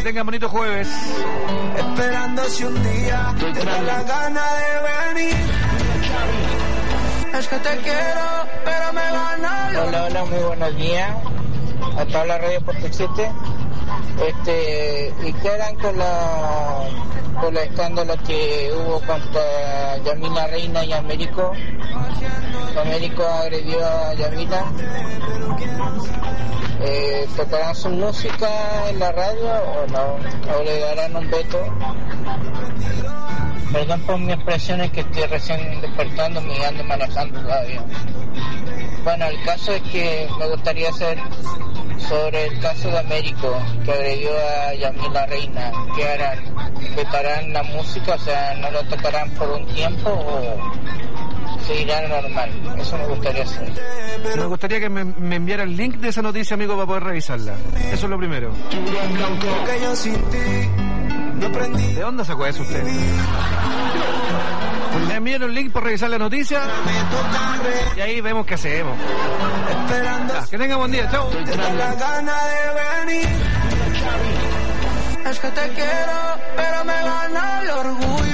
Que tengan bonito jueves. Esperando si un día te da la gana de venir. Es que te quiero, pero me gana. Hola, muy buenos días. Hasta la radio Puerto 7. ¿Y qué harán con la escándalo que hubo contra Yamila Reina y Américo? Américo agredió a Yamila. ¿Tocarán su música en la radio o no? ¿O le darán un veto? Perdón por mis expresiones, que estoy recién despertando, me ando manejando todavía. Bueno, el caso es que me gustaría saber sobre el caso de Américo, que agredió a Yamila Reina. ¿Qué harán? ¿Vetarán la música? O sea, ¿no lo tocarán por un tiempo o seguirán normal? Eso me gustaría saber. Me gustaría que me enviara el link de esa noticia, amigo, para poder revisarla. Eso es lo primero. ¿De dónde sacó eso usted? Me envían un link para revisar la noticia y ahí vemos qué hacemos. Ya, que tenga buen día, chao. Es que te quiero, pero me gana el orgullo.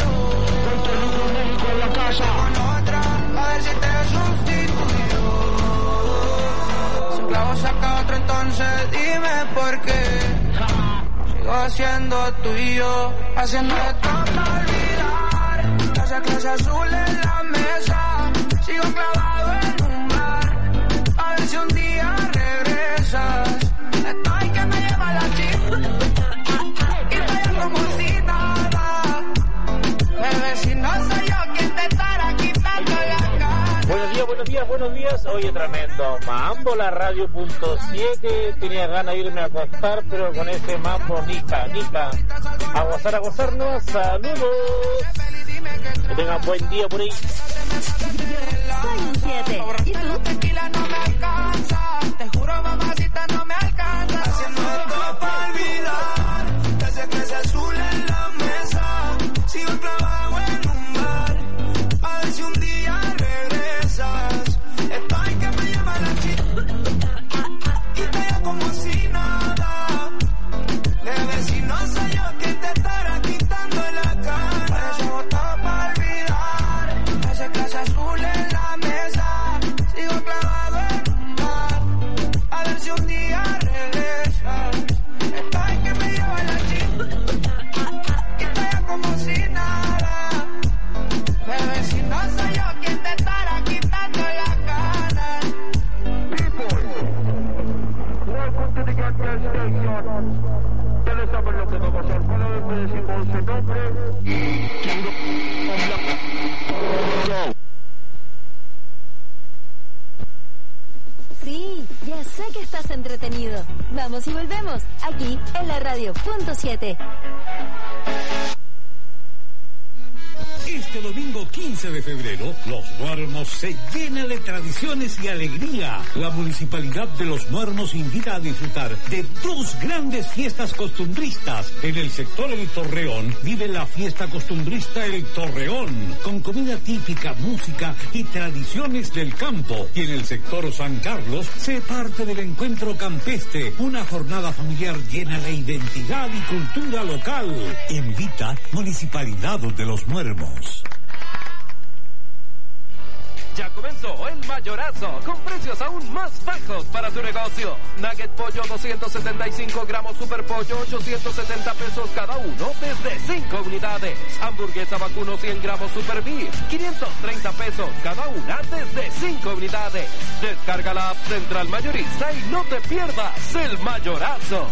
Con otra, a ver si te sustituyo. Si un clavo saca otro, entonces dime por qué. Sigo siendo tuyo, haciendo esto para olvidar. Esa clase azul en la mesa, sigo clavado en un bar. A ver si un día regresas. Estoy que me lleva la chica y te como si nada. Bebé, si no soy yo quien te estará quitando la cara. Buenos días. Oye, tremendo mambo, la radio punto 7. Tenía ganas de irme a acostar, pero con ese mambo, nica. A gozarnos. Saludos. Que tengan buen día por ahí. Soy un 7. ¿Y tú? Tequila no me alcanza. Te juro, mamacita, no me alcanza. Haciendo esto para olvidar. Ese clase azul en la mesa. Sigo clavado en un bar. A ver si un día regresas. Estoy que me llama la chica y te como si nada. Bebé, si no soy yo quien te estará quitando la cara. Eso votó para olvidar. Ese clase azul en la mesa. Sigo clavado en un bar. A ver si un día regresas. Estoy que me lleva la chica y te como si nada. Bebé, si no soy yo quien te estará quitando la cara. Welcome to the Gas Station. Ustedes saben lo que vamos a hacer. Cada vez que decimos el nombre. Sí, ya sé que estás entretenido. Vamos y volvemos, aquí en la radio punto 7. Este domingo 15 de febrero, Los Muermos se llena de tradiciones y alegría. La Municipalidad de Los Muermos invita a disfrutar de 2 grandes fiestas costumbristas. En el sector El Torreón vive la fiesta costumbrista El Torreón, con comida típica, música y tradiciones del campo. Y en el sector San Carlos se parte del encuentro campestre, una jornada familiar llena de identidad y cultura local. Invita Municipalidad de Los Muermos. Ya comenzó el mayorazo, con precios aún más bajos para tu negocio. Nugget pollo 275 gramos, super pollo 870 pesos cada uno desde 5 unidades. Hamburguesa vacuno 100 gramos super beef, 530 pesos cada una desde 5 unidades. Descarga la app Central Mayorista y no te pierdas el mayorazo.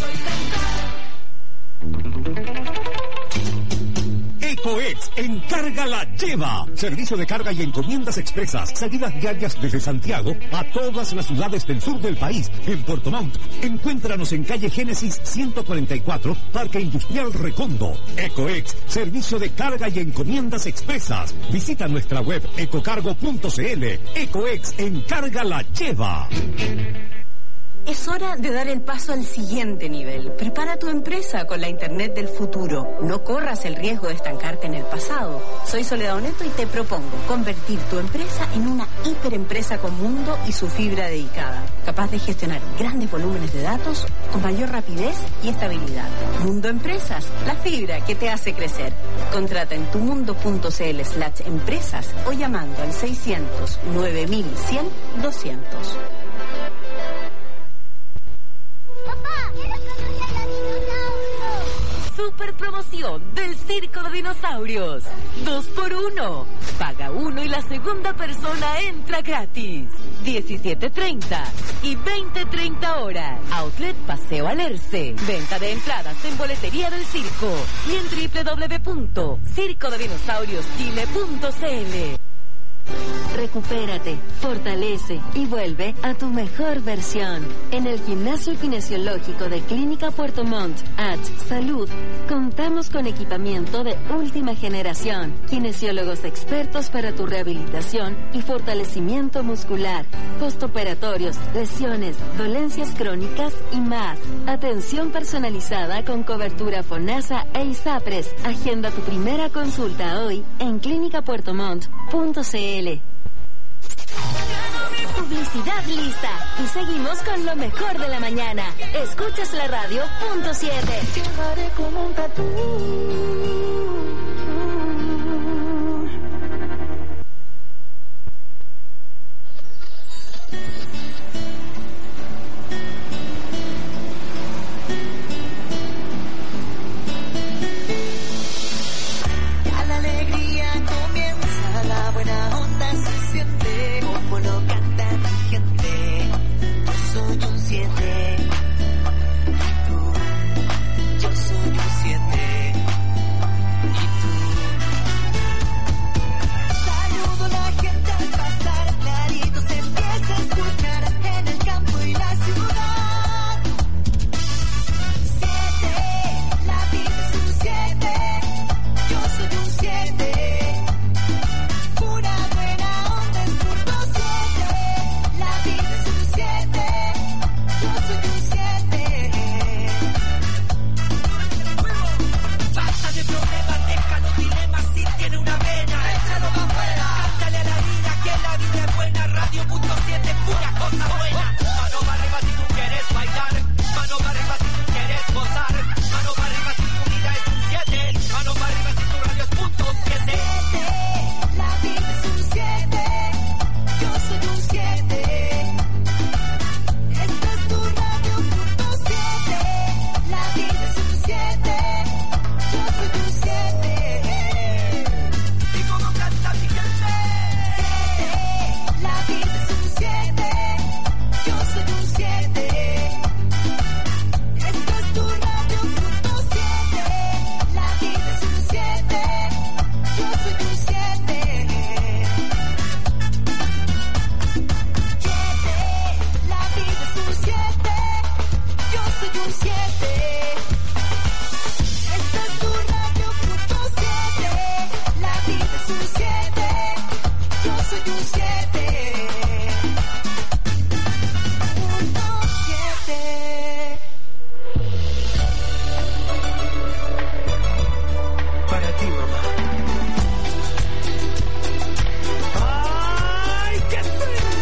EcoEx encarga la lleva. Servicio de carga y encomiendas expresas. Salidas diarias desde Santiago a todas las ciudades del sur del país. En Puerto Montt, encuéntranos en calle Génesis 144, Parque Industrial Recondo. EcoEx, servicio de carga y encomiendas expresas. Visita nuestra web ecocargo.cl. EcoEx encarga la lleva. Es hora de dar el paso al siguiente nivel. Prepara tu empresa con la Internet del futuro. No corras el riesgo de estancarte en el pasado. Soy Soledad Oneto y te propongo convertir tu empresa en una hiperempresa con mundo y su fibra dedicada, capaz de gestionar grandes volúmenes de datos con mayor rapidez y estabilidad. Mundo Empresas, la fibra que te hace crecer. Contrata en tumundo.cl/empresas o llamando al 600 9100 200. Super promoción del Circo de Dinosaurios. 2x1. Paga uno y la segunda persona entra gratis. 17:30 y 20:30 horas. Outlet Paseo Alerce. Venta de entradas en boletería del circo y en www.circodedinosaurioschile.cl. Recupérate, fortalece y vuelve a tu mejor versión. En el Gimnasio Kinesiológico de Clínica Puerto Montt, Salud, contamos con equipamiento de última generación, kinesiólogos expertos para tu rehabilitación y fortalecimiento muscular, postoperatorios, lesiones, dolencias crónicas y más. Atención personalizada con cobertura FONASA e ISAPRES. Agenda tu primera consulta hoy en clinicapuertomont.cl. Publicidad lista y seguimos con lo mejor de la mañana. Escuchas la radio .7. Llevaré como un tatú. Ya la alegría comienza, la buena onda se siente, como lo canta mi gente. Yo soy un 7. Yo soy un 7. Y tú. Saludo a la gente al pasar, clarito se empieza a escuchar en el campo y la ciudad. 7, la vida es un 7. Yo soy un 7. Pura buena onda es punto 7. La vida es un 7. Yo soy un 7. Basta de problemas, deja los dilemas, si tiene una vena, échalo para afuera. Cántale a la vida que la vida es buena. Radio.7, pura cosa buena. Mano para arriba si tú quieres bailar, mano para arriba si tú quieres gozar, mano para arriba si tu vida es un 7, mano para arriba si tu radio es punto 7. La vida es un 7, yo soy un 7. Esta es tu radio punto 7. La vida es un 7, yo soy un 7. ¿Y cómo canta mi gente? 7, la vida es un 7, yo soy un 7. Esta es tu radio punto 7. La vida es un 7, yo soy un 7. 7, la vida es un 7, yo soy un 7. Esta es tu radio punto 7. La vida es un 7, yo soy un 7. Punto 7. Para ti, mamá. ¡Ay, qué frío!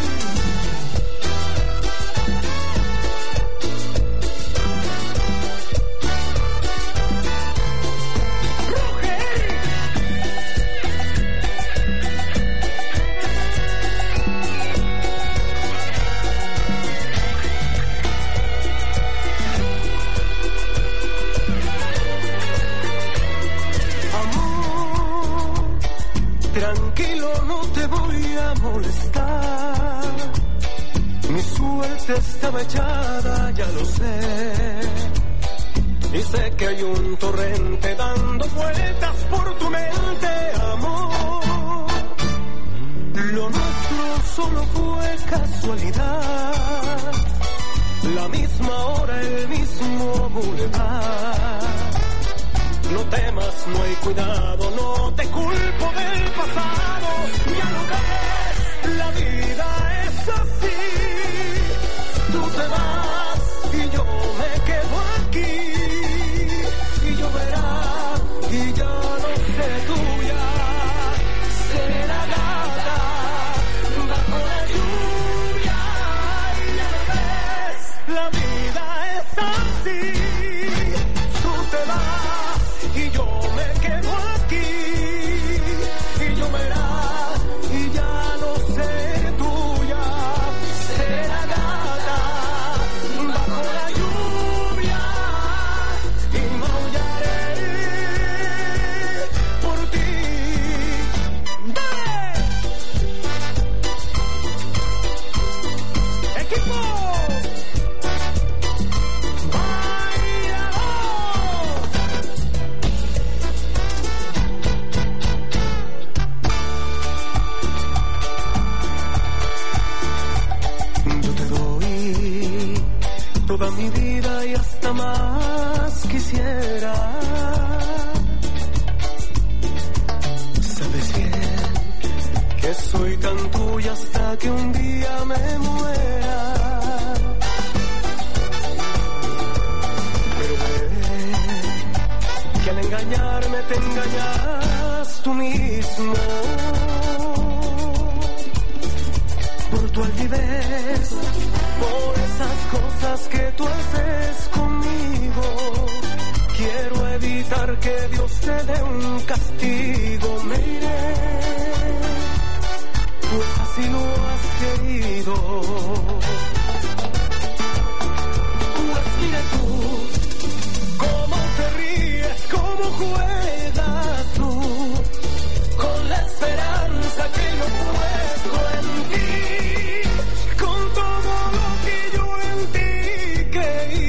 Amor, tranquilo, no te voy a molestar. Mi suerte estaba echada, ya lo sé. Y sé que hay un torrente dando vueltas por tu mente, amor. Lo nuestro solo fue casualidad. La misma hora, el mismo bulevar. No temas, no hay cuidado, no te culpo del pasado. Ya lo ves, la vida es así. Tú te vas. quisiera. Sabes bien que soy tan tuya hasta que un día me muera. Pero ve que al engañarme te engañas tú mismo. Por tu altivez, por esas cosas que tú haces conmigo, quiero evitar que Dios te dé un castigo. Me iré, pues así lo has querido. Pues mira tú, cómo te ríes, cómo juegas tú, con la esperanza que yo puesto en ti, con todo lo que yo en ti creí.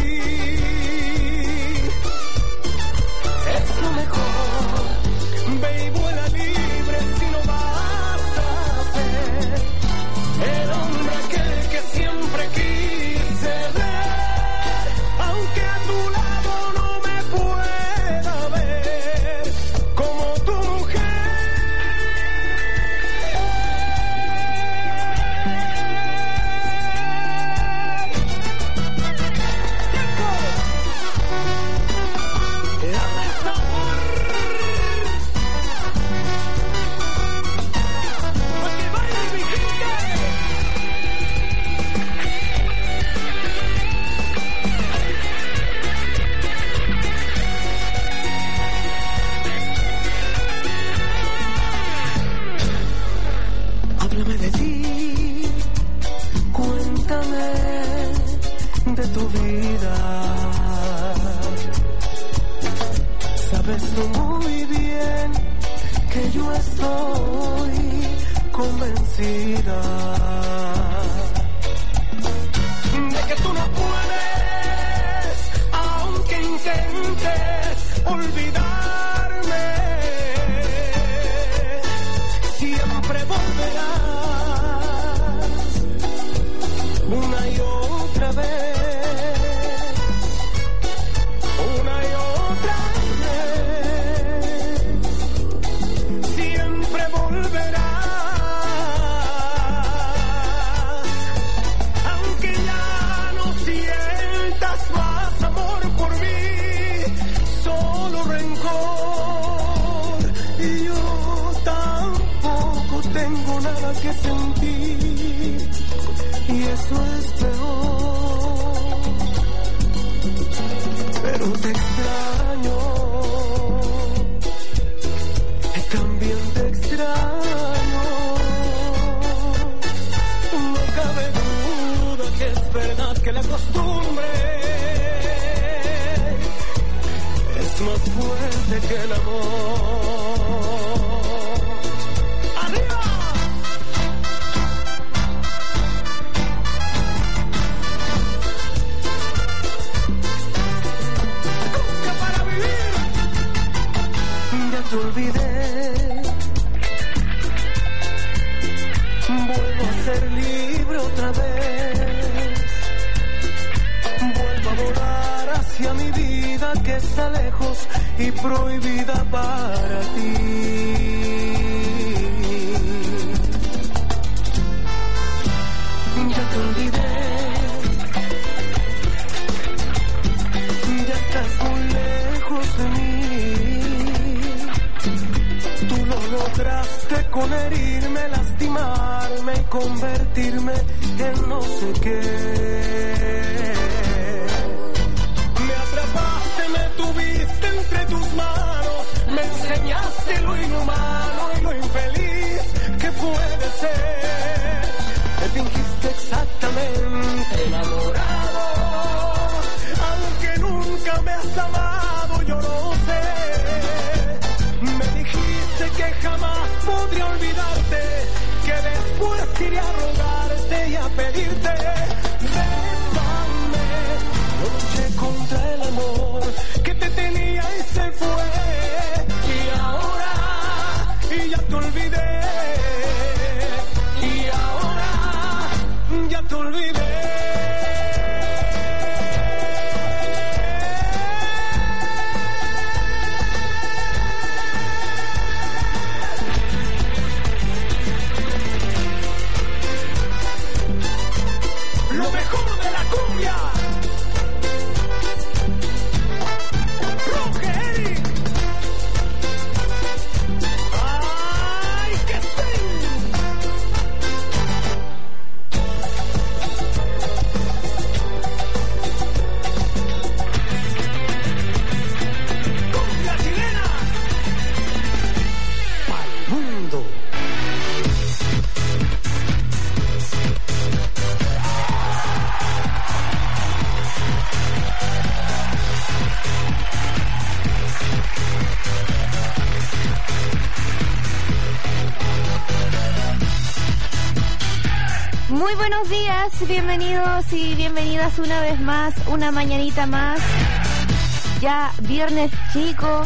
Es lo mejor, ve y vuela libre si no vas a ser el hombre aquel que siempre quise ver, aunque a tu lado no me pueda ver como tu mujer. Háblame de ti, cuéntame de tu vida. Sabes tú muy bien que yo estoy convencida de que tú no puedes, aunque intentes olvidarme, siempre volverás una y otra vez, una y otra vez, siempre volverás, aunque ya no sientas más amor por mí, solo rencor, y yo tampoco tengo nada que sentir, y eso es peor, pero te extraño, y también te extraño, no cabe duda que es verdad que la costumbre es más fuerte que el amor. ¡Arriba! ¡Cumbia para vivir! Ya te olvidé, vuelvo a ser libre otra vez, vuelvo a volar hacia mi vida que está lejos y prohibida para ti. Ya te olvidé, ya estás muy lejos de mí. Tú lo lograste con herirme, lastimarme y convertirme en no sé qué. Me atrapaste, me tuviste entre tus manos, me enseñaste lo inhumano y lo infeliz que puede ser. Me fingiste exactamente enamorado, aunque nunca me has amado, yo lo sé. Me dijiste que jamás podría olvidarte, que después iré a rogarte y a pedirte. Bésame, yo luché contra el amor que te tenía y se fue, y ahora, y ya te olvidé, y ahora, ya te olvidé. Muy buenos días, bienvenidos y bienvenidas una vez más, una mañanita más, ya viernes chico,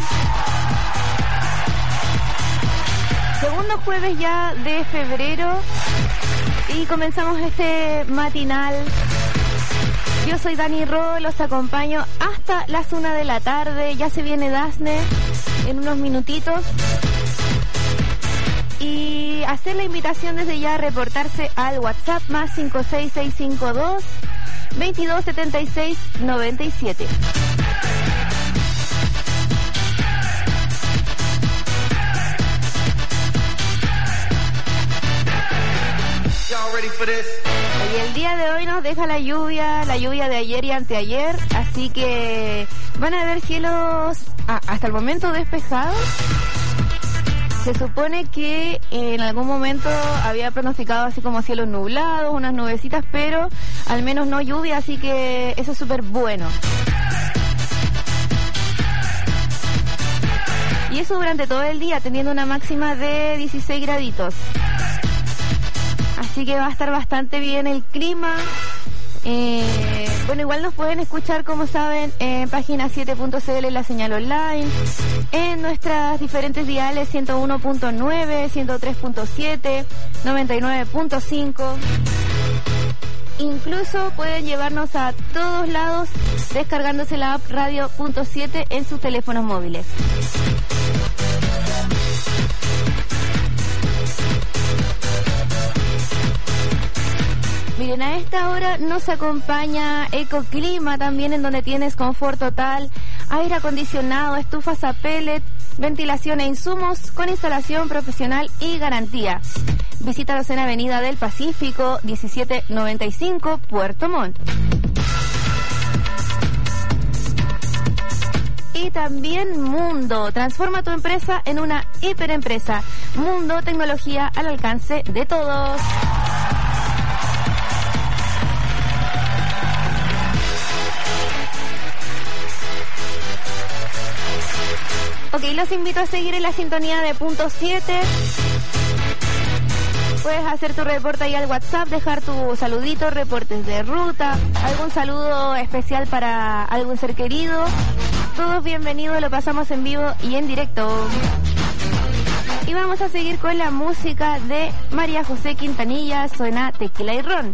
segundo jueves ya de febrero y comenzamos este matinal. Yo soy Dani Ro, los acompaño hasta las 1 de la tarde, ya se viene Dasne en unos minutitos. Y hacer la invitación desde ya a reportarse al WhatsApp más 56652 227697. Y el día de hoy nos deja la lluvia de ayer y anteayer, así que van a haber cielos hasta el momento despejados. Se supone que en algún momento había pronosticado así como cielos nublados, unas nubecitas, pero al menos no lluvia, así que eso es súper bueno. Y eso durante todo el día, teniendo una máxima de 16 graditos. Así que va a estar bastante bien el clima. Bueno, igual nos pueden escuchar, como saben, en página 7.cl, la señal online, en nuestras diferentes diales 101.9, 103.7, 99.5. Incluso pueden llevarnos a todos lados descargándose la app Radio.7 en sus teléfonos móviles. Miren, a esta hora nos acompaña Ecoclima también, en donde tienes confort total, aire acondicionado, estufas a pellet, ventilación e insumos con instalación profesional y garantía. Visítalos en Avenida del Pacífico 1795, Puerto Montt. Y también Mundo, transforma tu empresa en una hiperempresa. Mundo, tecnología al alcance de todos. Ok, los invito a seguir en la sintonía de Punto 7. Puedes hacer tu reporte ahí al WhatsApp, dejar tu saludito, reportes de ruta, algún saludo especial para algún ser querido. Todos bienvenidos, lo pasamos en vivo y en directo. Y vamos a seguir con la música de María José Quintanilla, suena Tequila y Ron.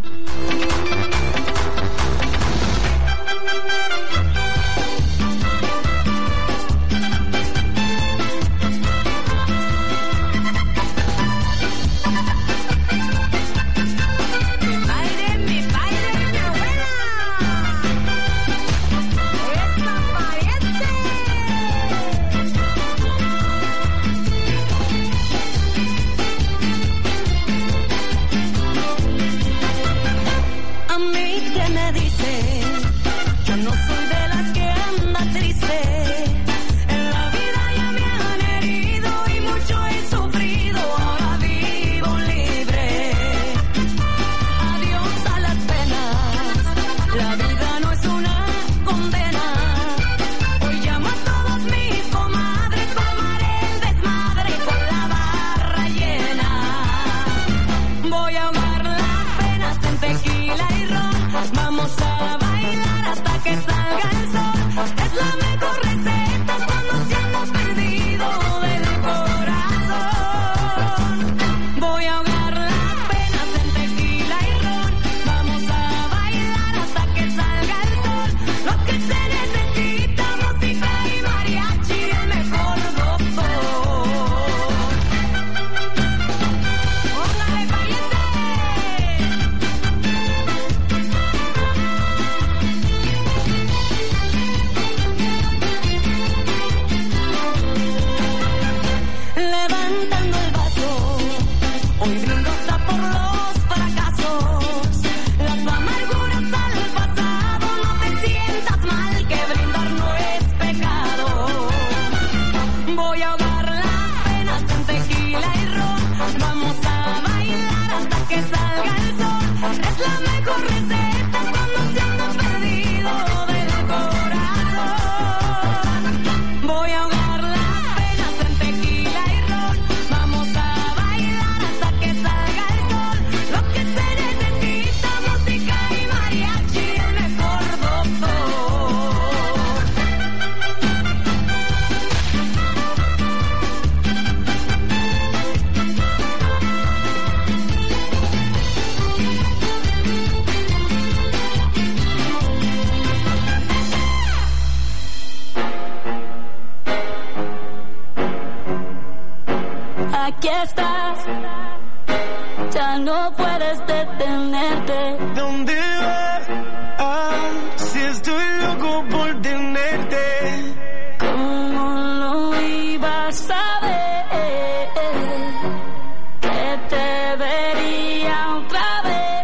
Aquí estás, ya no puedes detenerte. ¿Dónde vas? Si estoy loco por tenerte. ¿Cómo lo ibas a ver? Que te vería otra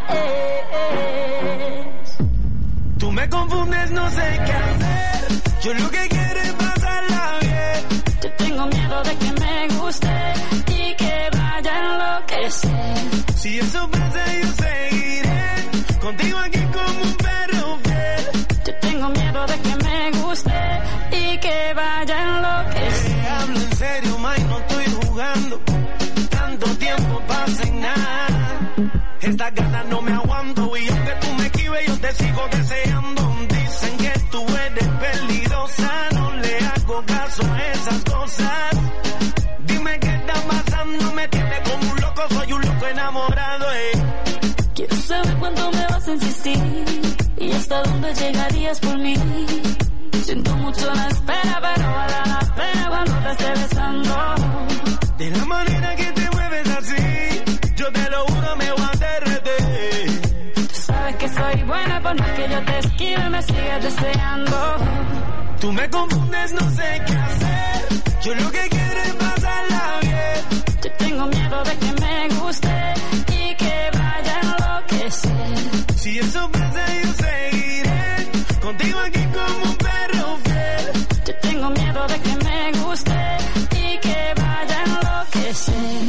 vez. Tú me confundes, no sé qué hacer. Yo lo que quiero es pasarla bien. Yo tengo miedo de que me guste y que vaya a enloquecer. Si eso pasa yo seguiré contigo aquí como un perro fiel. Yo tengo miedo de que me guste y que vaya a enloquecer. Te hablo en serio, May, no estoy jugando. Tanto tiempo pasa en nada. Estas ganas no me aguanto y aunque tú me esquives yo te sigo deseando. Dicen que tú eres peligrosa, no le hago caso a esas cosas. Dime qué está pasando, me tienes como un loco, soy un loco enamorado. Quiero saber cuánto me vas a insistir y hasta dónde llegarías por mí. Siento mucho la espera, pero vale la pena cuando te esté besando. De la manera que te mueves así, yo te lo juro me voy a derretir. Tú sabes que soy buena, por más que yo te esquive me sigues deseando. Tú me confundes, no sé qué hacer. Yo lo que quiero es pasarla bien. Yo tengo miedo de que me guste y que vaya a enloquecer. Si eso pasa yo seguiré contigo aquí como un perro fiel. Yo tengo miedo de que me guste y que vaya a enloquecer.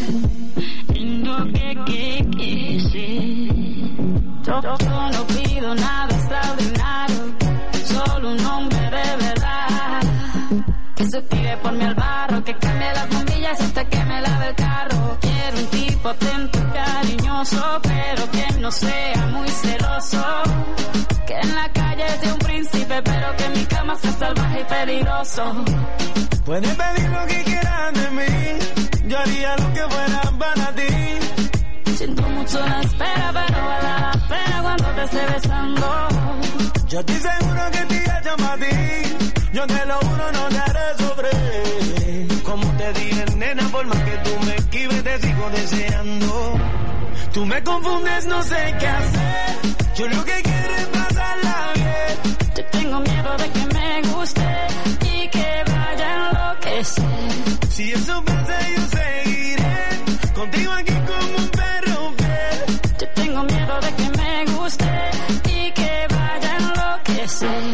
Yo no pido nada extraordinario, solo un hombre de verdad que se tire por mí al barro, que cambie las bombillas hasta que me lave el carro. Quiero un tipo atento y cariñoso, pero que no sea muy celoso, que en la calle sea un príncipe, pero que en mi cama sea salvaje y peligroso. Puedes pedir lo que quieras de mí, yo haría lo que fuera para ti. Siento mucho la espera, pero vale la pena cuando te esté besando. Yo estoy seguro que te llamo a ti, yo te lo juro no te haré sufrir. Como te dije, nena, por más que tú me esquives te sigo deseando. Tú me confundes, no sé qué hacer. Yo lo que quiero es pasarla bien. Yo tengo miedo de que me guste y que vaya a enloquecer. Si eso pasa yo seguiré contigo aquí como un perro fiel. Yo tengo miedo de que me guste y que vaya a enloquecer.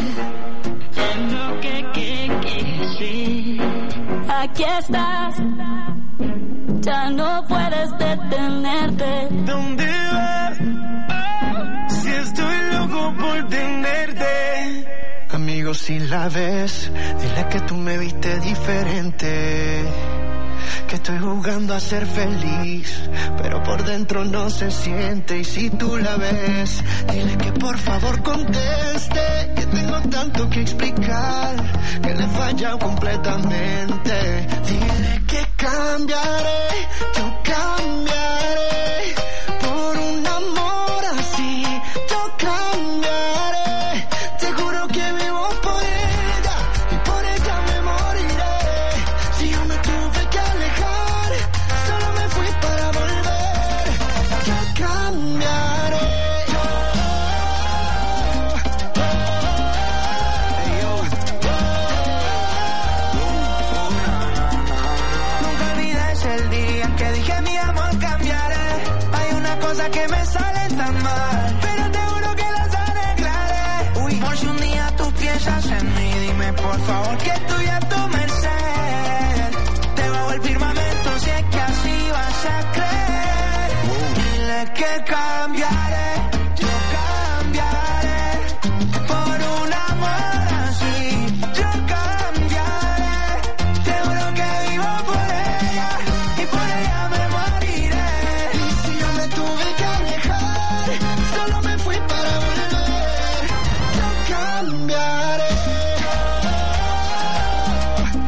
Aquí estás, ya no puedes detenerte. ¿Dónde vas? Si estoy loco por tenerte. Amigo, si la ves, dile que tú me viste diferente, que estoy jugando a ser feliz, pero por dentro no se siente. Y si tú la ves, dile que por favor conteste, que tengo tanto que explicar, que le he fallado completamente. Dile que cambiaré, yo cambiaré, por un amor así, yo cambiaré. Te juro que vivo por ella, y por ella me moriré. Si yo me tuve que alejar, solo me fui para volver. Yo cambiaré. Nunca olvides el día en que dije mi amor cambiaré. Hay una cosa que me sale tan mal, pero te juro que las arreglaré. Uy, por si un día tú piensas en mí, dime por favor que estoy a tu merced. Te bajo el firmamento si es que así vas a creer. Dile que cambiaré, yo cambiaré, por un amor así, yo cambiaré. Te juro que vivo por ella, y por ella me moriré. Y si yo me tuve que alejar, solo me fui para volver. Yo cambiaré.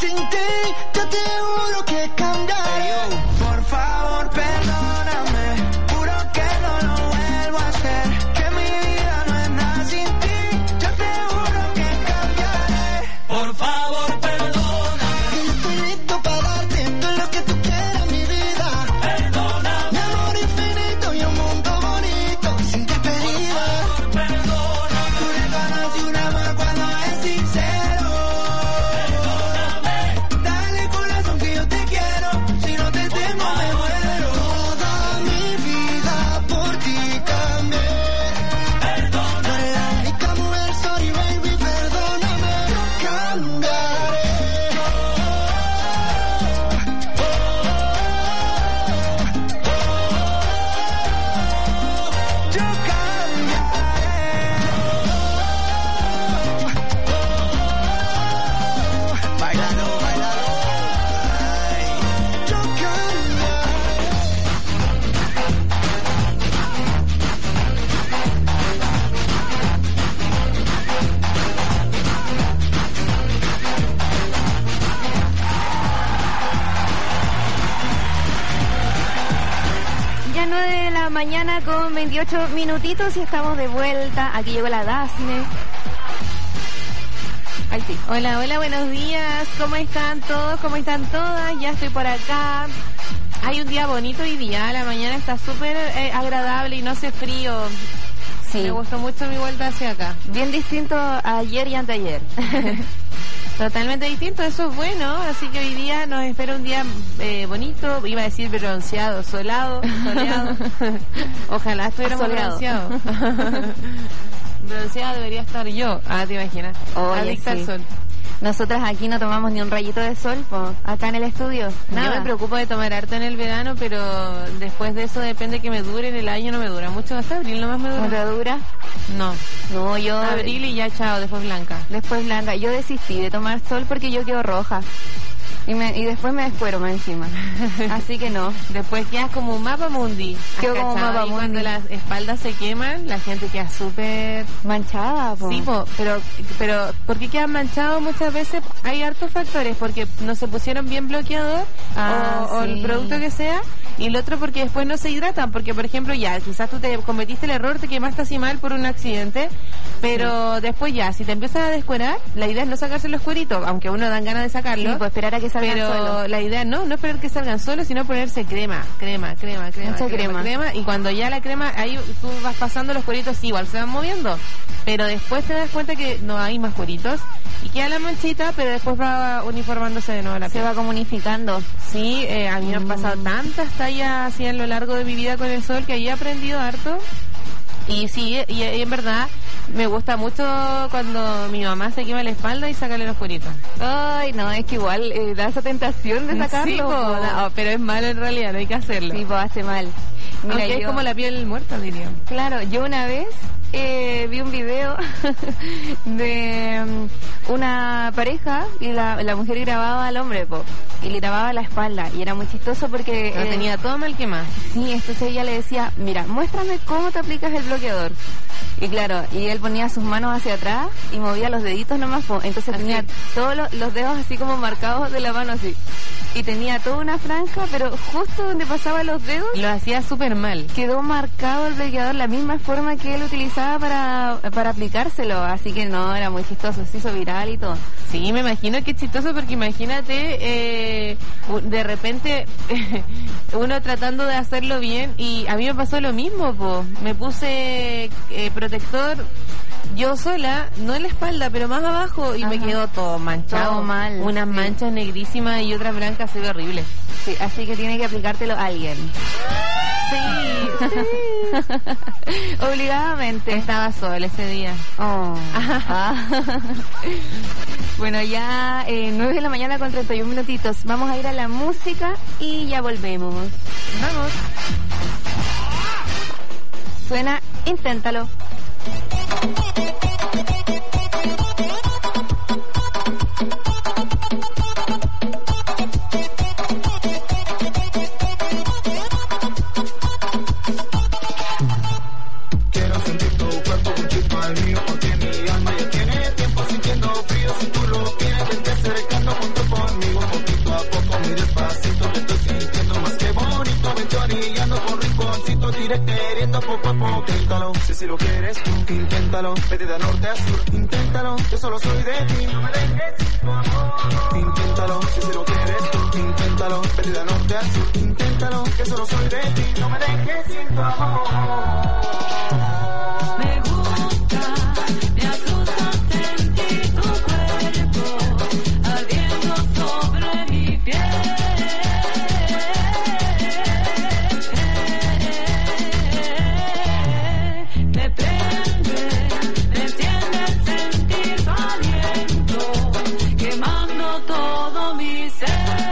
sin ti, yo te juro que cambiaré. Por favor, perdóname, juro que no lo vuelvo a hacer. Que mi vida no es nada sin ti, yo te juro que cambiaré. Por favor, perdóname, que yo estoy listo para darte todo lo que tú quieras, mi vida. Perdóname, mi amor infinito y un mundo bonito sin despedida. Por favor, perdóname, tú reconoces un amor cuando es sincero. Perdóname, dale corazón que yo te quiero, si no te tengo me muero. Toda mi vida por ti cambié. Perdóname, tú eres la única mujer, sorry baby, perdóname, yo cambiaré. Yo cambiaré. Bailalo, bailalo. Ay, yo cambiaré. Ya 9 de la mañana con 28 minutitos y estamos de vuelta. Aquí llegó la Dafne. Ahí sí. Hola, hola, buenos días. ¿Cómo están todos? ¿Cómo están todas? Ya estoy por acá. Hay un día bonito hoy día. La mañana está súper agradable y no hace frío. Sí. Me gustó mucho mi vuelta hacia acá. Bien distinto a ayer y anteayer. Totalmente distinto, eso es bueno. Así que hoy día nos espera un día bonito. Iba a decir bronceado, soleado. Ojalá estuviéramos Soleado. bronceados. Bronceada debería estar yo. Ah, te imaginas. Oye, Adicta sí. al sol. Nosotras aquí no tomamos ni un rayito de sol, po, acá en el estudio. Yo me preocupo de tomar harto en el verano, pero después de eso depende que me dure. En el año no me dura mucho, hasta abril nomás me dura. ¿No te dura? No. No, yo... Abril y ya chao, después blanca. Después blanca. Yo desistí de tomar sol porque yo quedo roja. Y después me descuero más encima. Así que no. Después quedas como un mapa mundi. Quedo como ¿Cachai? mapa mundi. Cuando las espaldas se queman, la gente queda súper manchada, po. Sí, po, pero ¿por qué quedan manchados muchas veces? Hay hartos factores, porque no se pusieron bien bloqueador o sí. el producto que sea, y el otro porque después no se hidratan, porque por ejemplo ya, quizás tú te cometiste el error, te quemaste así mal por un accidente, pero después ya, si te empiezas a descuerar, la idea es no sacarse los cueritos, aunque uno dan ganas de sacarlo. Sí, pues esperar a que salgan pero solos. la idea no esperar que salgan solos, sino ponerse crema. Mucha crema. Y cuando ya la crema, ahí tú vas pasando los cueritos, sí, igual se van moviendo, pero después te das cuenta que no hay más cueritos y queda la manchita, pero después va uniformándose de nuevo la piel. Se va como unificando. Sí, a mí me han pasado tantas tallas así a lo largo de mi vida con el sol que ahí he aprendido harto. Y sí, y en verdad me gusta mucho cuando mi mamá se quema la espalda y sacarle los cueritos. Ay, no, es que igual da esa tentación de sacarlo. Sí, no, pero es malo en realidad, no hay que hacerlo. Sí, pues hace mal. Mira, aunque es como la piel muerta, diría. Claro, yo una vez vi un video de una pareja y la mujer grababa al hombre, po, y le grababa la espalda, y era muy chistoso porque Lo tenía todo mal quemado. Sí, entonces ella le decía, mira, muéstrame cómo te aplicas el bloqueador. Y claro, y él ponía sus manos hacia atrás y movía los deditos nomás, po. Entonces así. Tenía todos los dedos así como marcados de la mano así. Y tenía toda una franja, pero justo donde pasaba los dedos... Lo hacía súper mal. Quedó marcado el bloqueador, la misma forma que él utilizaba para aplicárselo. Así que no, era muy chistoso, se hizo viral y todo. Sí, me imagino que es chistoso porque imagínate, de repente, uno tratando de hacerlo bien, y a mí me pasó lo mismo, po. Me puse protector yo sola, no en la espalda, pero más abajo, y me quedó todo manchado. Todo mal. Unas manchas negrísimas y otras blancas, se ve horrible. Sí, así que tiene que aplicártelo a alguien. Sí, sí. Obligadamente. Estaba sola ese día. Oh. Bueno, ya 9 de la mañana con 31 minutitos. Vamos a ir a la música y ya volvemos. Vamos. Suena Inténtalo. Quiero sentir tu cuerpo un chispa al mío, porque mi alma ya tiene tiempo sintiendo frío. Si tú lo quieres, vente acercando junto conmigo. poco a poco. Inténtalo, si lo quieres tú. Inténtalo, vete de norte a sur. Inténtalo, yo solo soy de ti. No me dejes sin tu amor. Inténtalo, si lo quieres tú. Inténtalo, vete de norte a sur. Inténtalo, que solo soy de ti. No me dejes sin tu amor. Me gusta, me asusta sentir tu cuerpo ardiendo sobre mi piel. Me prende, me enciende el sentir tu aliento, quemando todo mi ser.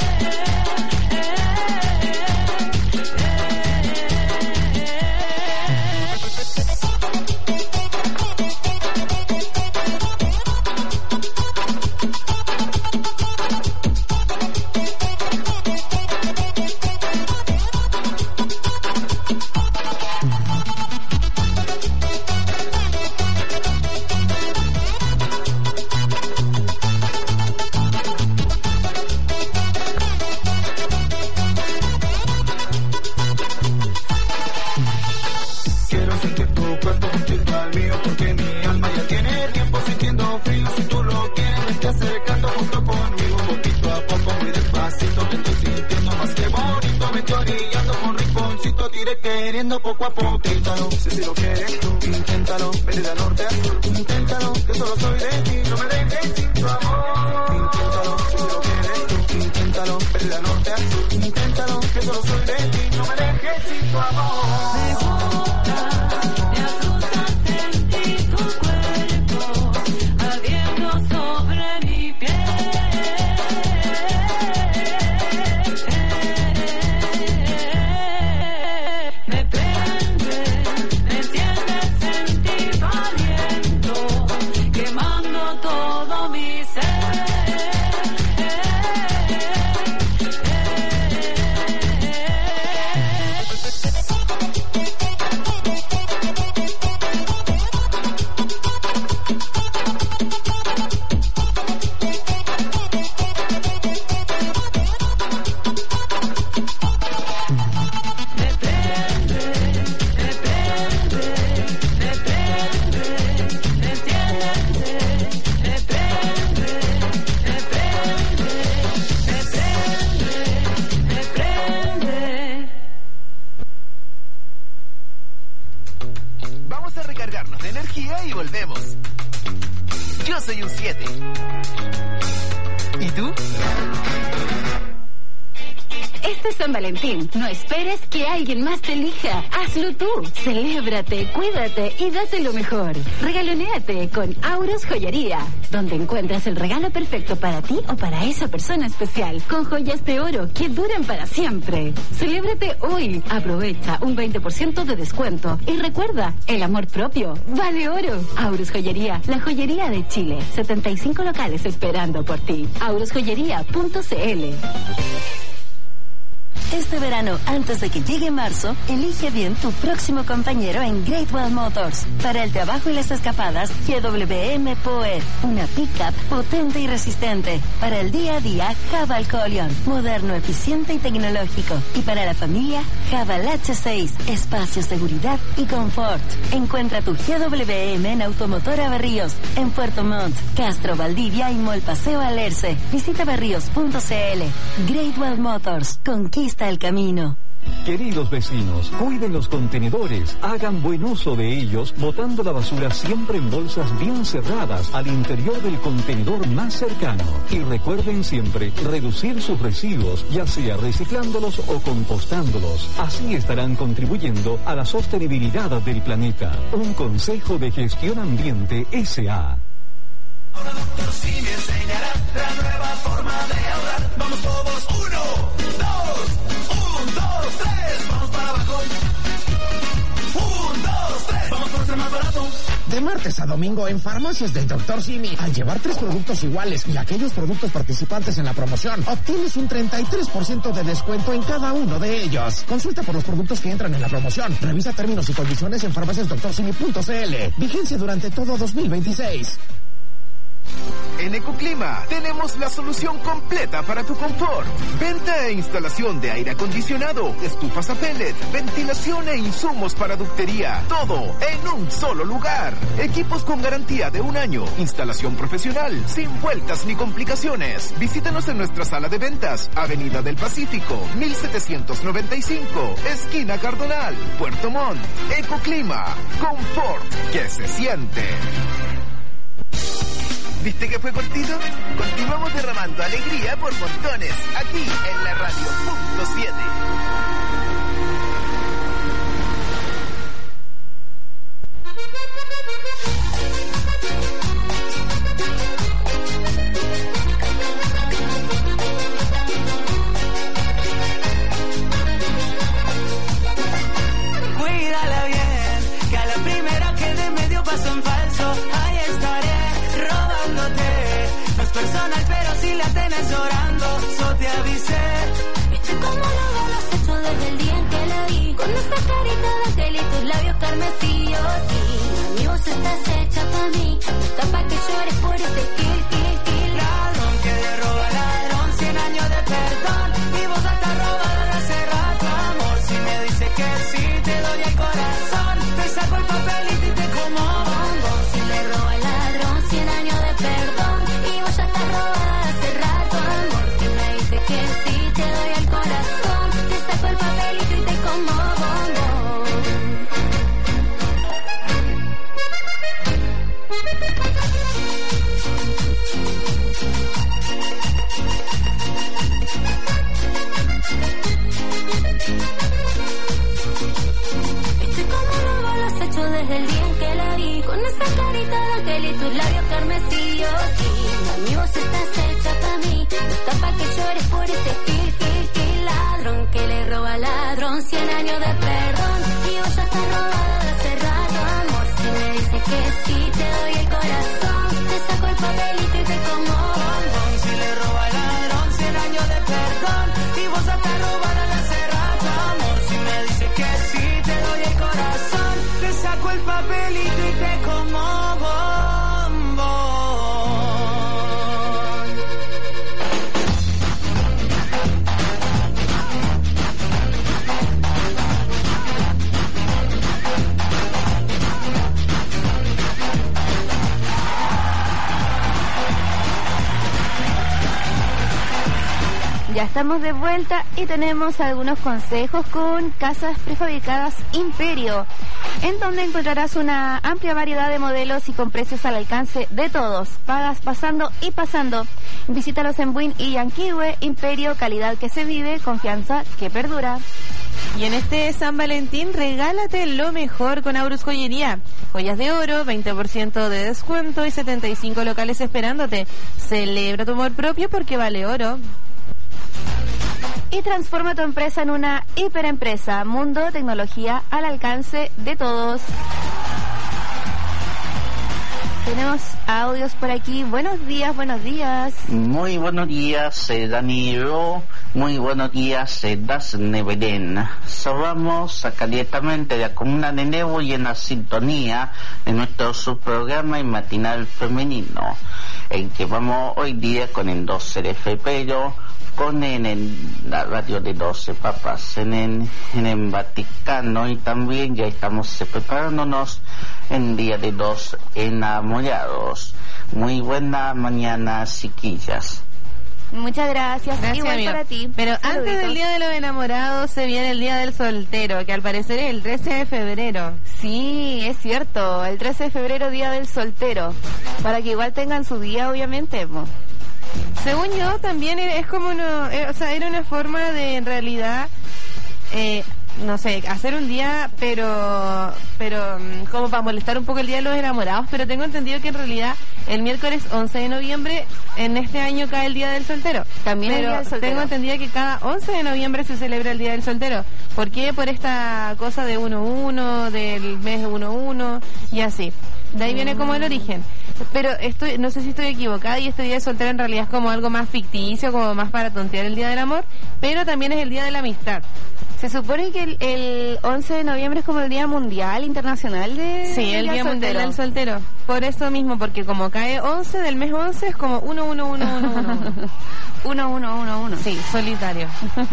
Queriendo poco a poco. Inténtalo, si lo quieres tú. Inténtalo, vete de norte a sur. Inténtalo, que solo soy de ti. No me dejes sin tu amor. Inténtalo, si lo quieres tú. Inténtalo, vete de norte a sur. Inténtalo, que solo soy de ti. No me dejes sin tu amor. Me gusta, me asusta sentir tu cuerpo ardiendo sobre mi piel. Me prende, me enciende el sentir tu aliento, quemando todo mi ser. Vamos a recargarnos de energía y volvemos. Yo soy un 7. ¿Y tú? Este es San Valentín. No esperes que alguien más te elija. Hazlo tú. Celébrate, cuídate y date lo mejor. Regalonéate con Auros Joyería, donde encuentras el regalo perfecto para ti o para esa persona especial, con joyas de oro que duran para siempre. Celébrate hoy. Aprovecha un 20% de descuento. Y recuerda, el amor propio vale oro. Auros Joyería, la joyería de Chile. 75 locales esperando por ti. aurosjoyería.cl. Este verano, antes de que llegue marzo, elige bien tu próximo compañero en Great Wall Motors. Para el trabajo y las escapadas, GWM Power. Una pickup potente y resistente. Para el día a día, Haval Colion. Moderno, eficiente y tecnológico. Y para la familia, Haval H6. Espacio, seguridad y confort. Encuentra tu GWM en Automotora Berríos, en Puerto Montt, Castro, Valdivia y Mall Paseo Alerce. Visita berríos.cl. Great Wall Motors. Conquista el camino. Queridos vecinos, cuiden los contenedores, hagan buen uso de ellos, botando la basura siempre en bolsas bien cerradas al interior del contenedor más cercano. Y recuerden siempre reducir sus residuos, ya sea reciclándolos o compostándolos. Así estarán contribuyendo a la sostenibilidad del planeta. Un consejo de Gestión Ambiente S.A. Ahora Dr. Simi enseñará la nueva forma de ahorrar. Vamos todos, 1, 2, 3, vamos para abajo. 1, 2, 3, vamos por ser más barato. De martes a domingo en farmacias del Dr. Simi, al llevar 3 productos iguales y aquellos productos participantes en la promoción, obtienes un 33% de descuento en cada uno de ellos. Consulta por los productos que entran en la promoción. Revisa términos y condiciones en farmaciasdoctorsimi.cl. Vigencia durante todo 2026. En Ecoclima tenemos la solución completa para tu confort. Venta e instalación de aire acondicionado, estufas a pellet, ventilación e insumos para ductería. Todo en un solo lugar. Equipos con garantía de 1 año. Instalación profesional, sin vueltas ni complicaciones. Visítanos en nuestra sala de ventas, Avenida del Pacífico, 1795, esquina Cardonal, Puerto Montt. Ecoclima, confort que se siente. ¿Viste que fue cortito? Continuamos derramando alegría por montones, aquí en la radio punto 7. Cuídala bien, que a la primera que de medio paso en falso, ahí estaré robándote. No es personal, pero si la tenés llorando, yo te avisé. Viste cómo lo has hecho desde el día en que la vi, con esa carita de aquel y tus labios carmesíos. Y mi voz estás hecha pa' mí, está pa' que llores por este kill. Ladrón que le roba ladrón, 100 años de perdón, y vos estás robada de hace rato, amor. Si me dices que sí, te doy el corazón, te saco el papelito y te como bombón. Si le roba el ladrón, 100 años de perdón, y vos ya estás robada de hace rato, amor. Si me dices que sí, te doy el corazón, te saco el papelito y te como bombón. Viste cómo lo has hecho desde el día en que la vi, con esa carita de aquel y tus labios carmesíos. Y mi voz estás hecha pa' mí, está pa' que llores por este kill. Ladrón que le roba ladrón, 100 años de perdón, y vos ya estás robada de hace rato, amor. Si me dices que sí, te doy el corazón, te saco el papelito y te como bombón. Si le roba ladrón, 100 años de perdón, y vos ya estás robada de hace rato, amor. Si me dices que sí, te doy el corazón, te saco el papelito y te como bombón. Ya estamos de vuelta y tenemos algunos consejos con Casas Prefabricadas Imperio, en donde encontrarás una amplia variedad de modelos y con precios al alcance de todos. Pagas pasando y pasando. Visítalos en Buin y Yanquihue. Imperio, calidad que se vive, confianza que perdura. Y en este San Valentín, regálate lo mejor con Aurus Joyería. Joyas de oro, 20% de descuento y 75 locales esperándote. Celebra tu amor propio porque vale oro. Y transforma tu empresa en una hiperempresa. Mundo, tecnología al alcance de todos. Tenemos audios por aquí. Buenos días, buenos días. Muy buenos días, Danilo. Muy buenos días, Dasne Belén. Saludamos calientemente de la comuna de Nebo y en la sintonía de nuestro subprograma y matinal femenino, en que vamos hoy día con el 12 de febrero, con la radio de 12 papas en el Vaticano, y también ya estamos preparándonos en día de 2 enamorados. Muy buena mañana, chiquillas. Muchas gracias. Igual amigo. para ti. Pero Saluditos. antes del Día de los Enamorados se viene el Día del Soltero, que al parecer es el 13 de febrero. Sí, es cierto. El 13 de febrero, Día del Soltero. Para que igual tengan su día, obviamente. Según yo, también es como era una forma de, en realidad, no sé, hacer un día, pero como para molestar un poco el Día de los Enamorados, pero tengo entendido que en realidad el miércoles 11 de noviembre en este año cae el Día del Soltero. También pero el Día del Soltero. Tengo entendido que cada 11 de noviembre se celebra el Día del Soltero. ¿Por qué? Por esta cosa de 1-1, del mes 1-1 y así. De ahí viene como el origen. Pero no sé si estoy equivocada, y este Día de Soltero en realidad es como algo más ficticio, como más para tontear el Día del Amor, pero también es el Día de la Amistad. Se supone que el 11 de noviembre es como el Día Mundial Internacional de... Sí, el Día Mundial del Soltero. Por eso mismo, porque como cae 11 del mes 11 es como 1-1-1-1-1. 1-1-1-1. Sí, solitario.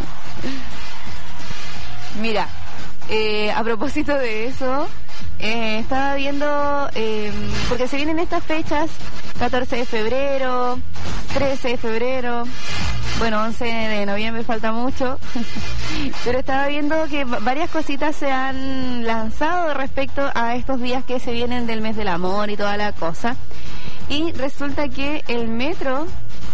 Mira, a propósito de eso, estaba viendo, porque se vienen estas fechas, 14 de febrero, 13 de febrero, bueno, 11 de noviembre falta mucho, pero estaba viendo que varias cositas se han lanzado respecto a estos días que se vienen del mes del amor y toda la cosa, y resulta que el Metro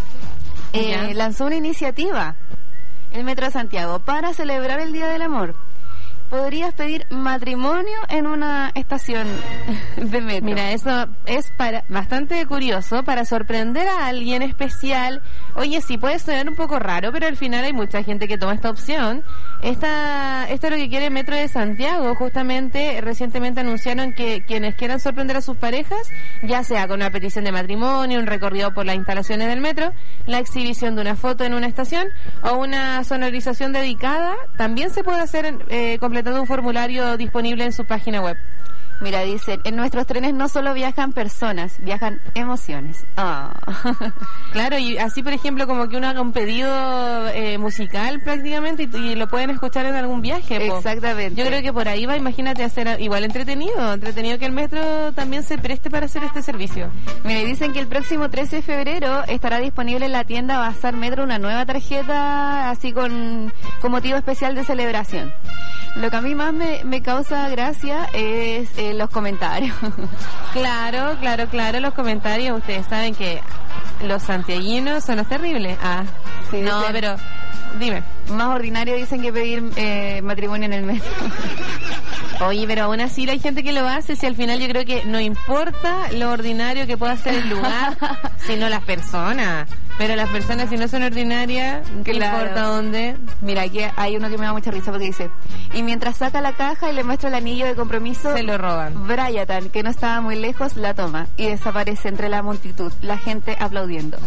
lanzó una iniciativa, el Metro de Santiago, para celebrar el Día del Amor. Podrías pedir matrimonio en una estación de metro. Mira, eso es bastante curioso, para sorprender a alguien especial. Oye, sí, puede sonar un poco raro, pero al final hay mucha gente que toma esta opción. Esto es lo que quiere el Metro de Santiago. Justamente, recientemente anunciaron que quienes quieran sorprender a sus parejas, ya sea con una petición de matrimonio, un recorrido por las instalaciones del metro, la exhibición de una foto en una estación o una sonorización dedicada, también se puede hacer completando un formulario disponible en su página web. Mira, dicen, en nuestros trenes no solo viajan personas, viajan emociones. Oh. Claro, y así, por ejemplo, como que uno haga un pedido musical prácticamente y lo pueden escuchar en algún viaje. Exactamente. Yo creo que por ahí va, imagínate, hacer igual entretenido que el metro también se preste para hacer este servicio. Mira, dicen que el próximo 13 de febrero estará disponible en la tienda Bazar Metro una nueva tarjeta así con motivo especial de celebración. Lo que a mí más me causa gracia es los comentarios. Claro, los comentarios. Ustedes saben que los santiaguinos son los terribles. Sí, no, dicen, pero dime. Más ordinario dicen que pedir matrimonio en el metro. Oye, pero aún así hay gente que lo hace, si al final yo creo que no importa lo ordinario que pueda ser el lugar, sino las personas. Pero las personas, si no son ordinarias, ¿qué importa dónde? Mira, aquí hay uno que me da mucha risa porque dice, y mientras saca la caja y le muestra el anillo de compromiso, se lo roban. Bryatan, que no estaba muy lejos, la toma y desaparece entre la multitud, la gente aplaudiendo.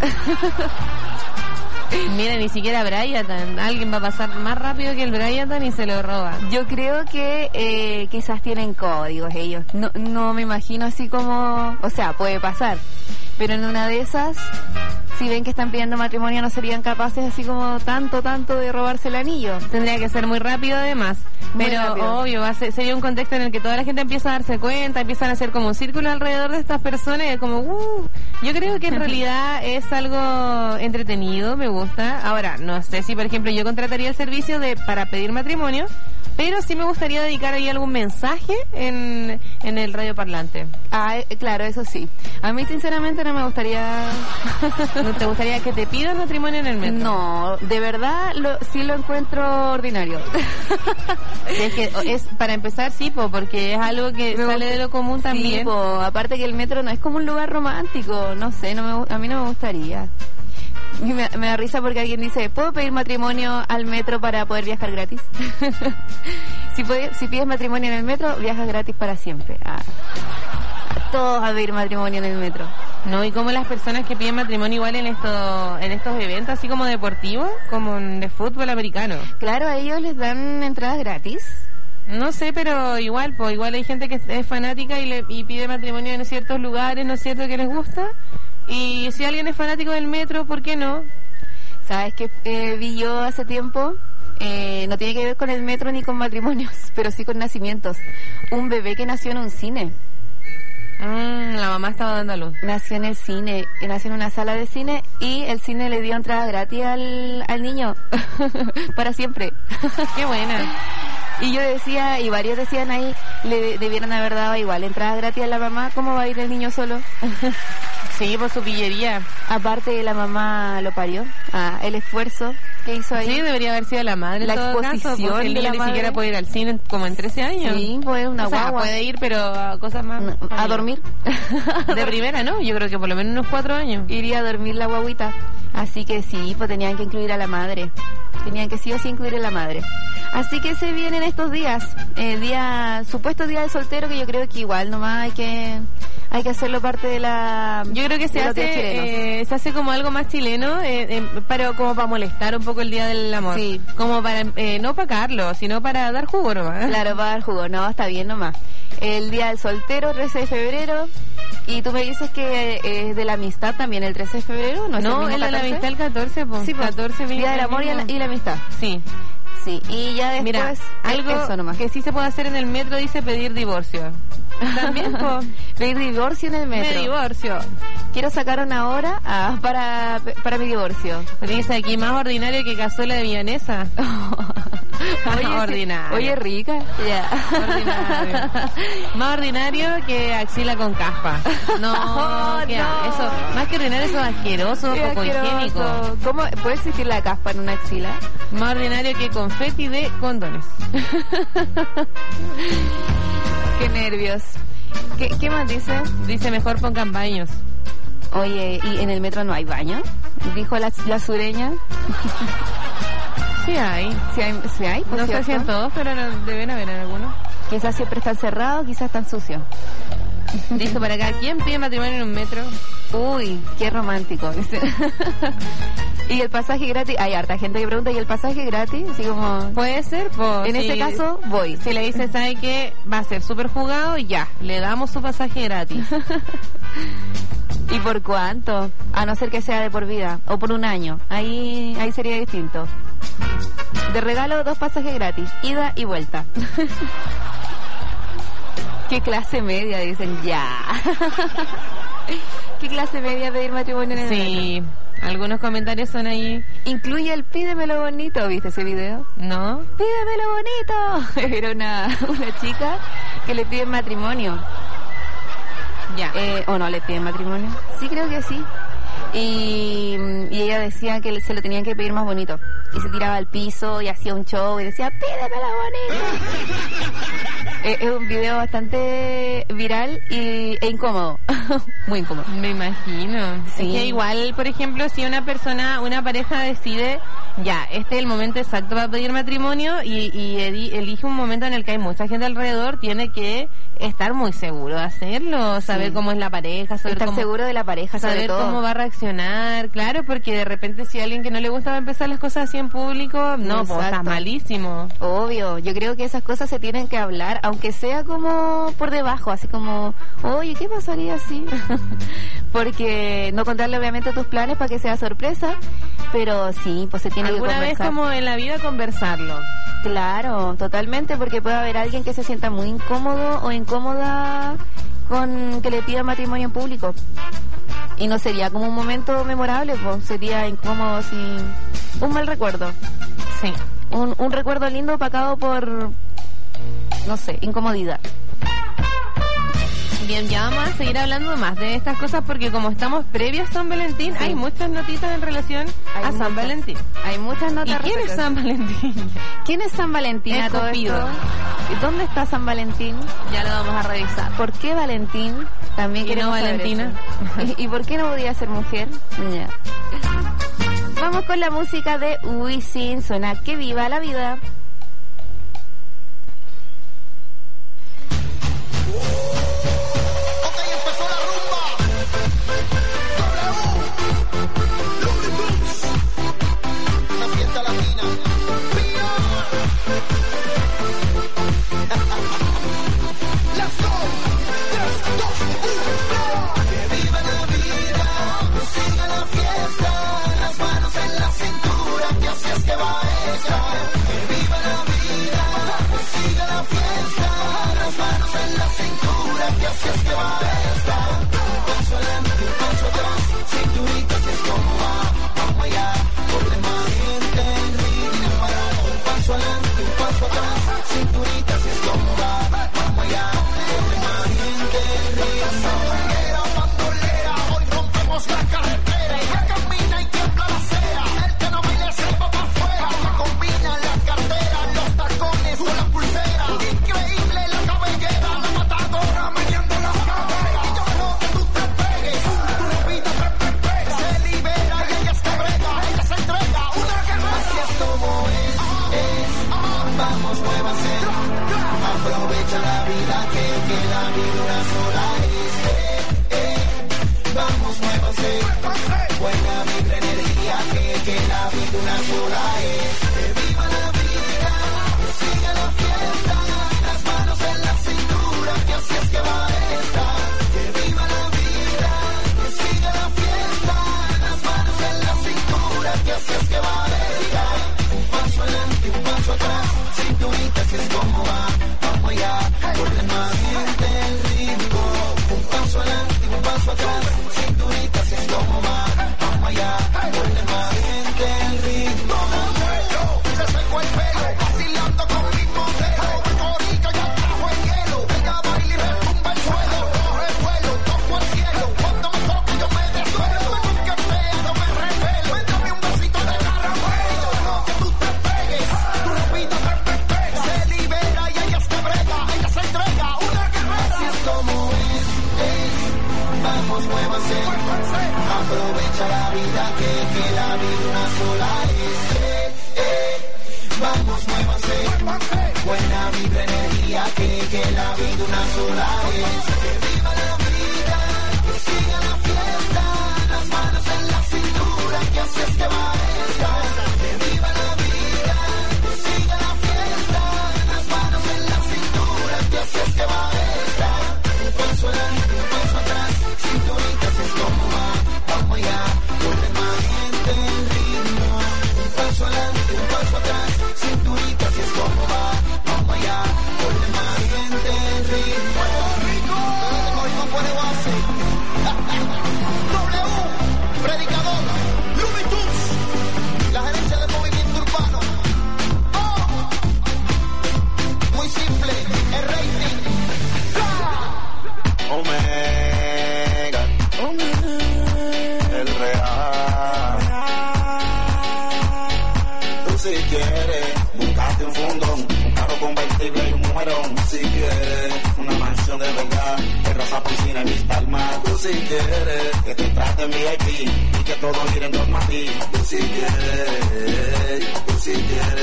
Mira, ni siquiera Bryatan, alguien va a pasar más rápido que el Bryatan y se lo roba. Yo creo que quizás tienen códigos ellos, no me imagino así como, o sea, puede pasar, pero en una de esas, si ven que están pidiendo matrimonio, no serían capaces así como tanto de robarse el anillo. Tendría que ser muy rápido además. Pero obvio, sería un contexto en el que toda la gente empieza a darse cuenta, empiezan a hacer como un círculo alrededor de estas personas y como, yo creo que en realidad es algo entretenido, me gusta. Ahora, no sé si por ejemplo yo contrataría el servicio para pedir matrimonio, pero sí me gustaría dedicar ahí algún mensaje en el radio parlante. Claro, eso sí. A mí sinceramente no me gustaría... ¿No te gustaría que te pidan matrimonio en el metro? No, de verdad sí lo encuentro ordinario. Es que para empezar sí, porque es algo que sale de lo común también. Sí, aparte que el metro no es como un lugar romántico, no sé, a mí no me gustaría. Y me da risa porque alguien dice, ¿puedo pedir matrimonio al metro para poder viajar gratis? Si pides matrimonio en el metro, viajas gratis para siempre. Todos a pedir matrimonio en el metro. No, y como las personas que piden matrimonio igual en estos eventos así como deportivos, como de fútbol americano. Claro, a ellos les dan entradas gratis. No sé, pero igual hay gente que es fanática y pide matrimonio en ciertos lugares, ¿no es cierto?, que les gusta. Y si alguien es fanático del metro, ¿por qué no? ¿Sabes qué vi yo hace tiempo? No tiene que ver con el metro ni con matrimonios, pero sí con nacimientos. Un bebé que nació en un cine. La mamá estaba dando a luz. Nació en el cine, nació en una sala de cine y el cine le dio entrada gratis al niño para siempre. Qué buena. Y yo decía, y varios decían ahí, le debieron haber dado igual entrada gratis a la mamá. ¿Cómo va a ir el niño solo? Sí, por su pillería. Aparte, la mamá lo parió. El esfuerzo que hizo ahí. Sí, debería haber sido la madre. La exposición caso, porque el niño ni siquiera puede ir al cine como en 13 años. Sí, pues una guagua. Puede ir, pero a cosas más. A dormir. De primera, ¿no? Yo creo que por lo menos unos 4 años. Iría a dormir la guaguita. Así que sí, pues tenían que incluir a la madre. Tenían que sí o sí incluir a la madre. Así que se vienen estos días. El supuesto día del soltero, que yo creo que igual nomás hay que hacerlo parte de la... Yo creo que se hace como algo más chileno, pero como para molestar un poco el Día del Amor. Sí. Como para, no para cagarlo, sino para dar jugo nomás. Claro, para dar jugo, no, está bien nomás. El Día del Soltero, 13 de febrero. Y tú me dices que es de la amistad también, el 13 de febrero. No, es la amistad el 14, pues. Sí, 14, Día del Amor y la amistad. Sí. Sí, y ya después... Mira, algo eso nomás. que sí se puede hacer en el metro dice pedir divorcio. También, pues. Pedir divorcio en el metro. Me divorcio. Quiero sacar una hora para mi divorcio. Dice aquí, más ordinario que cazuela de milanesa. Oye, ordinario. Oye, rica. Ya. Ordinario. Más ordinario que axila con caspa. No, eso, más que ordinario, eso es asqueroso, poco higiénico. ¿Cómo puede existir la caspa en una axila? Más ordinario que confeti de condones. Qué nervios. ¿Qué más dice? Dice, mejor pongan baños. Oye, ¿y en el metro no hay baño? Dijo la sureña. Sí hay. Sí hay. No sé si en todos, pero deben haber en algunos. Quizás siempre están cerrados, quizás están sucios. Dice para acá, ¿quién pide matrimonio en un metro? Uy, qué romántico, dice. Y el pasaje gratis, hay harta gente que pregunta, ¿y el pasaje gratis? Así como... Puede ser, pues. En ese caso, voy. Si le dices, ¿sabe qué? Va a ser súper jugado, ya, le damos su pasaje gratis. ¿Y por cuánto? A no ser que sea de por vida, o por un año. Ahí sería distinto. De regalo, 2 pasajes gratis, ida y vuelta. ¿Qué clase media? Dicen, ya. ¿Qué clase media pedir matrimonio en el metro? Sí, algunos comentarios son ahí. Incluye el pídemelo bonito, ¿viste ese video? No. ¡Pídemelo bonito! Era una chica que le piden matrimonio. Ya. ¿O no le piden matrimonio? Sí, creo que sí. Y ella decía que se lo tenían que pedir más bonito. Y se tiraba al piso y hacía un show y decía, pídemelo bonito. Es un video bastante viral e incómodo. Muy incómodo. Me imagino. Sí. Es que igual, por ejemplo, si una pareja decide, ya, este es el momento exacto para pedir matrimonio y elige un momento en el que hay mucha gente alrededor, tiene que estar muy seguro de hacerlo, saber cómo es la pareja, estar seguro de la pareja, saber todo. Cómo va a reaccionar, claro, porque de repente si a alguien que no le gusta va a empezar las cosas así en público, no, pues estás malísimo. Obvio, yo creo que esas cosas se tienen que hablar, aunque sea como por debajo, así como, oye, ¿qué pasaría así? Porque no contarle obviamente tus planes para que sea sorpresa, pero sí, pues se tiene que conversar. Alguna vez como en la vida conversarlo. Claro, totalmente, porque puede haber alguien que se sienta muy incómodo o incómoda con que le pida matrimonio en público. Y no sería como un momento memorable, pues sería incómodo, así, un mal recuerdo. Sí. Un recuerdo lindo opacado por, no sé, incomodidad. Bien, ya vamos a seguir hablando más de estas cosas porque como estamos previas a San Valentín, hay muchas notitas en relación a San Valentín. Hay muchas notas. ¿Y quién es San Valentín? ¿Quién es San Valentín a todo esto? ¿Dónde está San Valentín? Ya lo vamos a revisar. ¿Por qué Valentín? También queremos no Valentina. ¿Y por qué no podía ser mujer? Ya. Vamos con la música de Wisin, suena Que Viva la Vida. Aprovecha la vida que la vida una sola es. Vamos, muévanse. Buena vibra, energía, que la vida una sola es. Que viva la vida, que siga la fiesta. Las manos en la cintura, que así es que va esta. Que viva la vida, que siga la fiesta. Las manos en la cintura, que así es que va esta. Un paso adelante, un paso atrás, cinturita, así es como va. Vamos allá, corre más gente el ritmo. Un paso adelante, un paso atrás, cinturita, así es como va. Vamos allá, corre más gente el ritmo. Rico, no pone base. W, predicador, Lumitus, la gerencia del movimiento urbano. Oh, muy simple, el rating. Omega, el real. Tú si quieres, buscate un fundón, un carro convertible y un mujerón. Si quieres, una mansión de verdad, terraza, piscina y vista al mar. Tú si quieres, que te traten VIP y que todo gire en torno a ti. Tú si quieres, tú si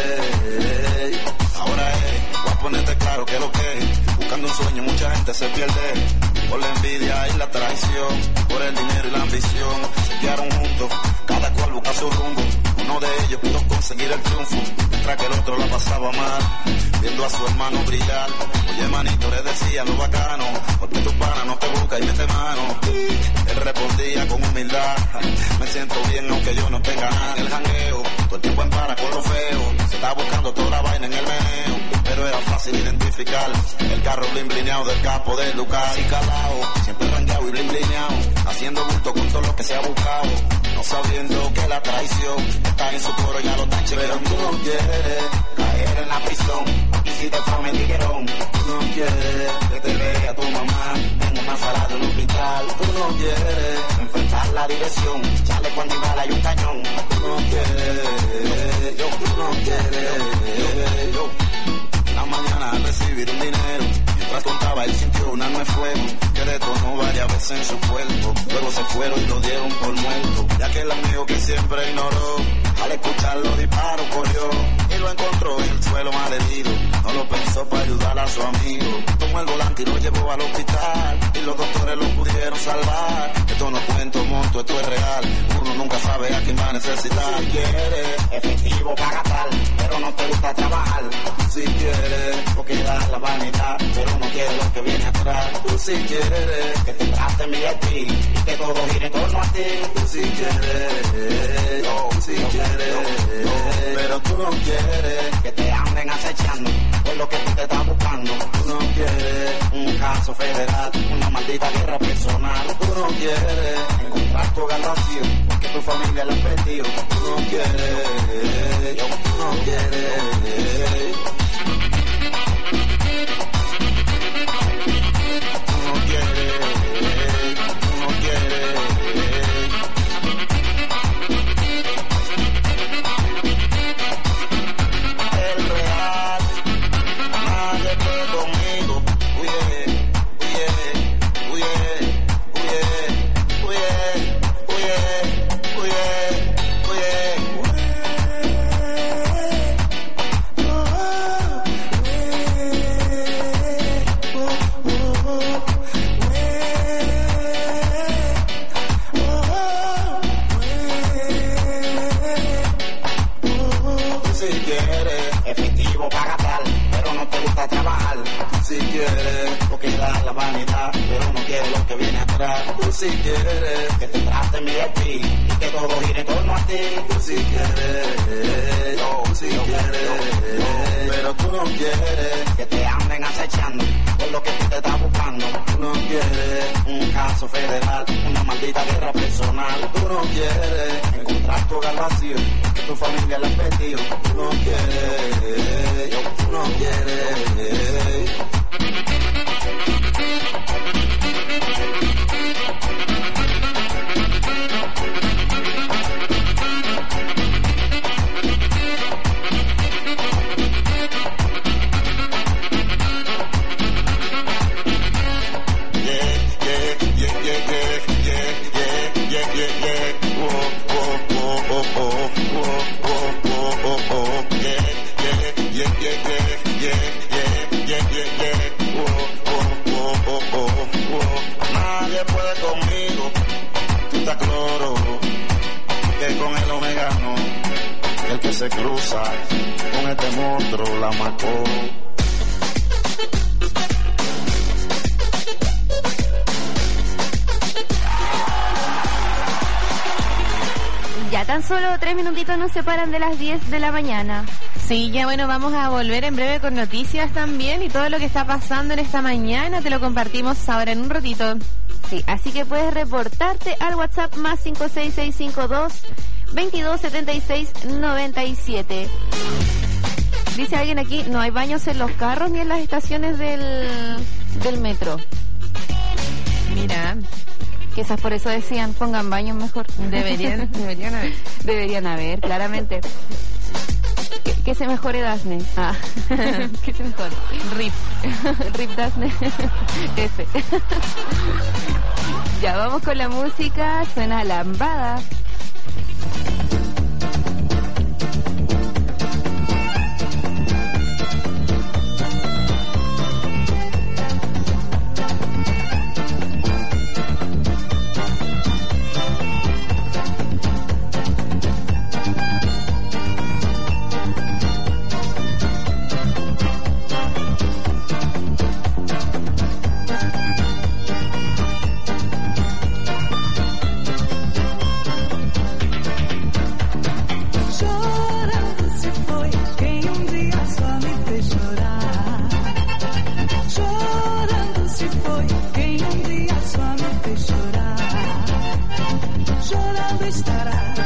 quieres. Ahora voy a ponerte claro que lo que es. Buscando un sueño mucha gente se pierde por la envidia y la traición, por el dinero y la ambición. Se quedaron juntos, cada cual busca su rumbo. Uno de ellos pudo conseguir el triunfo, mientras que el otro la pasaba mal, viendo a su hermano brillar. Oye manito, le decía lo bacano, porque tu pana no te busca y mete mano. Él respondía con humildad, me siento bien aunque yo no tenga nada. En el jangueo, todo el tiempo en para con lo feo, se está buscando toda la vaina en el meneo, pero era fácil identificar el carro blin blineado del capo de Lucas y calao, siempre rangueado y blin blineado, haciendo bulto con todo lo que se ha buscado, no sabiendo que la traición está en su coro, ya lo está chequeando. Pero tú no quieres caer en la prisión, y si te fue tiguerón, tú no quieres que te vea tu mamá en una sala de un hospital, tú no quieres enfrentar la dirección, chale cuando inhala y un cañón, tú no quieres, tú no quieres, yo. La mañana al recibir un dinero, mientras contaba él sintió un arma de fuego que detonó varias veces en su cuerpo. Luego se fueron y lo dieron por muerto. Y aquel amigo que siempre ignoró, al escuchar los disparos corrió y lo encontró en el suelo malherido. No lo pensó para ayudar a su amigo. Tomó el volante y lo llevó al hospital y los doctores lo pudieron salvar. Esto no cuento monto, esto es real. Uno nunca sabe a quién va a necesitar. Si quieres efectivo para gastar, pero no te gusta trabajar. Si quieres, porque da la vanidad, pero no quieres lo que viene atrás. Tú si quieres, que te traten bien a ti y que todo gire en torno a ti. Tú si quieres, si quieres, pero tú no quieres que te anden acechando por lo que tú te estás buscando. Tú no quieres un caso federal, una maldita guerra personal. Tú no quieres encontrar tu hogar vacío porque tu familia la ha perdido. Tú no quieres, tú no quieres. Si quieres que te traten bien a ti y que todo gire en torno a ti. Si quieres, si quieres, pero tú no quieres que te anden acechando por lo que tú te estás buscando. Tú no quieres un caso federal, una maldita guerra personal. Tú no quieres encontrar tu hogar vacío que tu familia la ha perdido. Tú no quieres, tú no quieres. Yeah. después de conmigo, tú estás cloro, que con el omega no, el que se cruza con este monstruo la marcó. Ya tan solo 3 minutitos nos separan de las 10 de la mañana. Sí, ya bueno, vamos a volver en breve con noticias también y todo lo que está pasando en esta mañana te lo compartimos ahora en un ratito. Sí, así que puedes reportarte al WhatsApp más 56652 227697. Dice alguien aquí, no hay baños en los carros ni en las estaciones del metro. Mira, quizás por eso decían, pongan baños mejor. Deberían haber. Deberían haber, claramente. Que se mejore Dasne. Ah. Que se mejore. RIP. RIP Dasne. F. Ya vamos con la música. Suena Lambada. Chorando estará